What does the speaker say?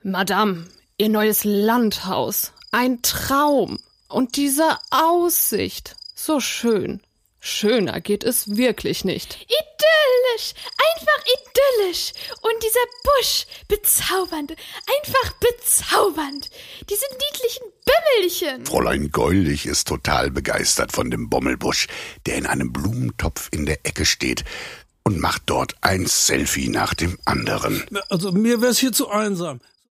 Madame, Ihr neues Landhaus. Ein Traum. Und diese Aussicht. So schön. Schöner geht es wirklich nicht. Idyllisch, einfach idyllisch. Und dieser Busch, bezaubernd, einfach bezaubernd. Diese niedlichen Bümmelchen. Fräulein Geulich ist total begeistert von dem Bommelbusch, der in einem Blumentopf in der Ecke steht und macht dort ein Selfie nach dem anderen. Also mir wär's hier zu einsam.